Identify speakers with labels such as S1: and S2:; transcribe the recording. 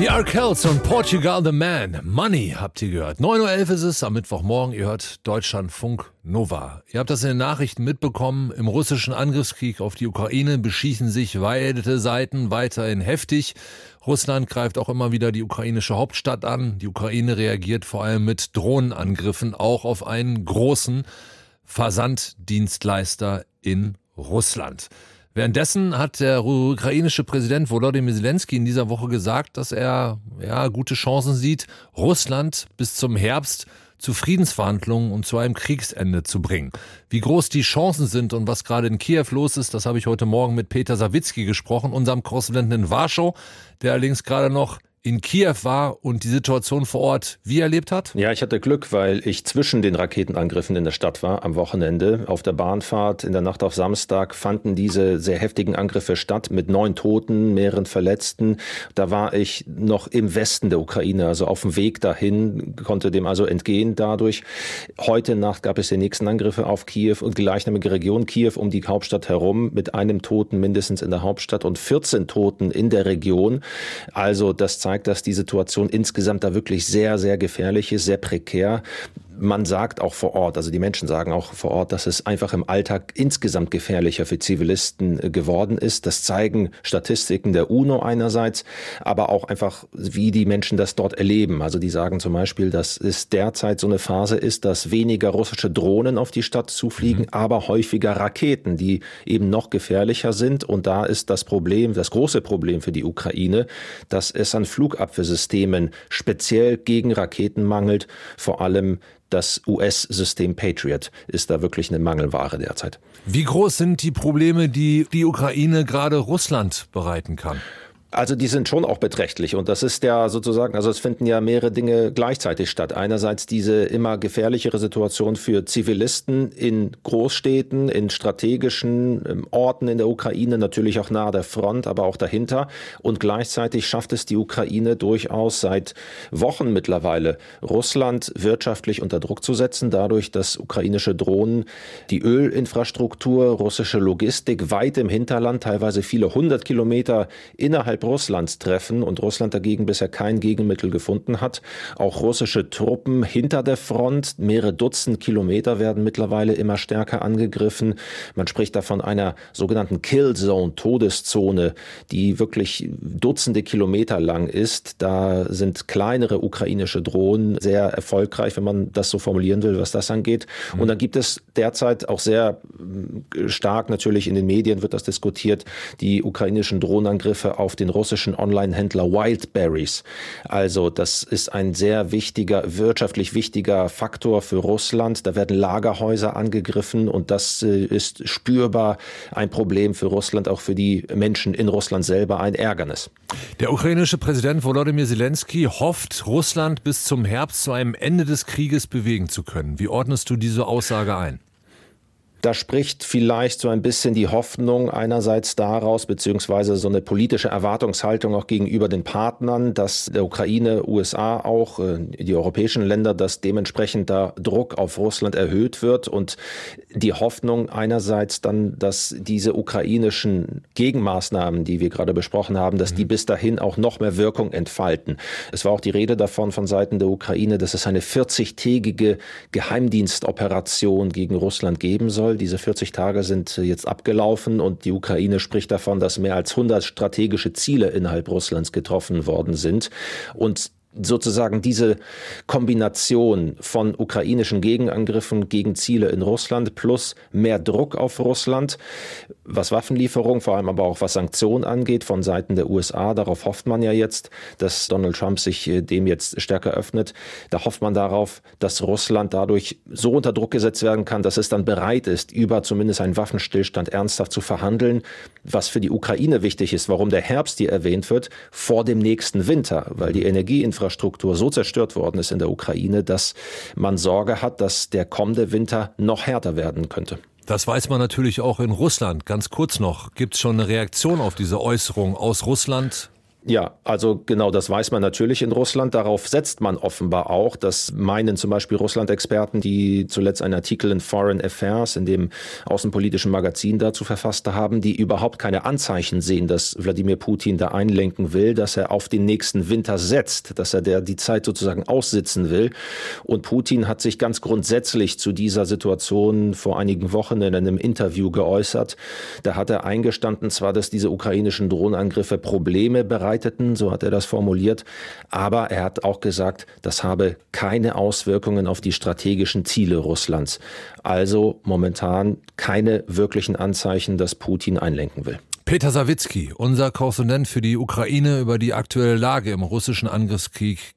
S1: Die Arkells und Portugal the Man. Money habt ihr gehört. 9.11 Uhr ist es am Mittwochmorgen. Ihr hört Deutschlandfunk Nova. Ihr habt das in den Nachrichten mitbekommen. Im russischen Angriffskrieg auf die Ukraine beschießen sich beide Seiten weiterhin heftig. Russland greift auch immer wieder die ukrainische Hauptstadt an. Die Ukraine reagiert vor allem mit Drohnenangriffen auch auf einen großen Versanddienstleister in Russland. Währenddessen hat der ukrainische Präsident Volodymyr Zelensky in dieser Woche gesagt, dass er gute Chancen sieht, Russland bis zum Herbst zu Friedensverhandlungen und zu einem Kriegsende zu bringen. Wie groß die Chancen sind und was gerade in Kiew los ist, das habe ich heute Morgen mit Peter Sawicki gesprochen, unserem Korrespondenten in Warschau, der allerdings gerade noch in Kiew war und die Situation vor Ort wie erlebt hat?
S2: Ja, ich hatte Glück, weil ich zwischen den Raketenangriffen in der Stadt war am Wochenende. Auf der Bahnfahrt in der Nacht auf Samstag fanden diese sehr heftigen Angriffe statt mit 9 Toten, mehreren Verletzten. Da war ich noch im Westen der Ukraine, also auf dem Weg dahin, konnte dem also entgehen dadurch. Heute Nacht gab es die nächsten Angriffe auf Kiew und die gleichnamige Region Kiew um die Hauptstadt herum mit einem Toten mindestens in der Hauptstadt und 14 Toten in der Region. Also das zeigt, dass die Situation insgesamt da wirklich sehr, sehr gefährlich ist, sehr prekär. Man sagt auch vor Ort, also die Menschen sagen auch vor Ort, dass es einfach im Alltag insgesamt gefährlicher für Zivilisten geworden ist. Das zeigen Statistiken der UNO einerseits, aber auch einfach, wie die Menschen das dort erleben. Also die sagen zum Beispiel, dass es derzeit so eine Phase ist, dass weniger russische Drohnen auf die Stadt zufliegen, aber häufiger Raketen, die eben noch gefährlicher sind. Und da ist das Problem, das große Problem für die Ukraine, dass es an Flugabwehrsystemen speziell gegen Raketen mangelt, vor allem das US-System Patriot ist da wirklich eine Mangelware derzeit.
S1: Wie groß sind die Probleme, die die Ukraine gerade Russland bereiten kann?
S2: Also die sind schon auch beträchtlich und das ist ja sozusagen, also es finden ja mehrere Dinge gleichzeitig statt. Einerseits diese immer gefährlichere Situation für Zivilisten in Großstädten, in strategischen Orten in der Ukraine, natürlich auch nahe der Front, aber auch dahinter. Und gleichzeitig schafft es die Ukraine durchaus seit Wochen mittlerweile, Russland wirtschaftlich unter Druck zu setzen, dadurch, dass ukrainische Drohnen die Ölinfrastruktur, russische Logistik weit im Hinterland, teilweise viele 100 Kilometer innerhalb Russlands treffen und Russland dagegen bisher kein Gegenmittel gefunden hat. Auch russische Truppen hinter der Front, mehrere Dutzend Kilometer werden mittlerweile immer stärker angegriffen. Man spricht davon einer sogenannten Killzone, Todeszone, die wirklich Dutzende Kilometer lang ist. Da sind kleinere ukrainische Drohnen sehr erfolgreich, wenn man das so formulieren will, was das angeht. Und dann gibt es derzeit auch sehr stark, natürlich in den Medien wird das diskutiert, die ukrainischen Drohnenangriffe auf den russischen Online-Händler Wildberries. Also das ist ein sehr wichtiger, wirtschaftlich wichtiger Faktor für Russland. Da werden Lagerhäuser angegriffen und das ist spürbar ein Problem für Russland, auch für die Menschen in Russland selber ein Ärgernis.
S1: Der ukrainische Präsident Volodymyr Zelensky hofft, Russland bis zum Herbst zu einem Ende des Krieges bewegen zu können. Wie ordnest du diese Aussage ein?
S2: Da spricht vielleicht so ein bisschen die Hoffnung einerseits daraus, beziehungsweise so eine politische Erwartungshaltung auch gegenüber den Partnern, dass der Ukraine, USA auch, die europäischen Länder, dass dementsprechend da Druck auf Russland erhöht wird und die Hoffnung einerseits dann, dass diese ukrainischen Gegenmaßnahmen, die wir gerade besprochen haben, dass die bis dahin auch noch mehr Wirkung entfalten. Es war auch die Rede davon von Seiten der Ukraine, dass es eine 40-tägige Geheimdienstoperation gegen Russland geben soll. Diese 40 Tage sind jetzt abgelaufen und die Ukraine spricht davon, dass mehr als 100 strategische Ziele innerhalb Russlands getroffen worden sind. Und sozusagen diese Kombination von ukrainischen Gegenangriffen gegen Ziele in Russland plus mehr Druck auf Russland, was Waffenlieferung, vor allem aber auch was Sanktionen angeht von Seiten der USA, darauf hofft man ja jetzt, dass Donald Trump sich dem jetzt stärker öffnet. Da hofft man darauf, dass Russland dadurch so unter Druck gesetzt werden kann, dass es dann bereit ist, über zumindest einen Waffenstillstand ernsthaft zu verhandeln, was für die Ukraine wichtig ist, warum der Herbst hier erwähnt wird, vor dem nächsten Winter, weil die Energieinfrastruktur so zerstört worden ist in der Ukraine, dass man Sorge hat, dass der kommende Winter noch härter werden könnte.
S1: Das weiß man natürlich auch in Russland. Ganz kurz noch, gibt es schon eine Reaktion auf diese Äußerung aus Russland?
S2: Ja, also genau, das weiß man natürlich in Russland. Darauf setzt man offenbar auch. Das meinen zum Beispiel Russland-Experten, die zuletzt einen Artikel in Foreign Affairs, in dem außenpolitischen Magazin dazu verfasst haben, die überhaupt keine Anzeichen sehen, dass Wladimir Putin da einlenken will, dass er auf den nächsten Winter setzt, dass er die Zeit sozusagen aussitzen will. Und Putin hat sich ganz grundsätzlich zu dieser Situation vor einigen Wochen in einem Interview geäußert. Da hat er eingestanden, zwar, dass diese ukrainischen Drohnenangriffe Probleme bereiteten, so hat er das formuliert, aber er hat auch gesagt, das habe keine Auswirkungen auf die strategischen Ziele Russlands. Also momentan keine wirklichen Anzeichen, dass Putin einlenken will.
S1: Peter Sawicki, unser Korrespondent für die Ukraine, über die aktuelle Lage im russischen Angriffskrieg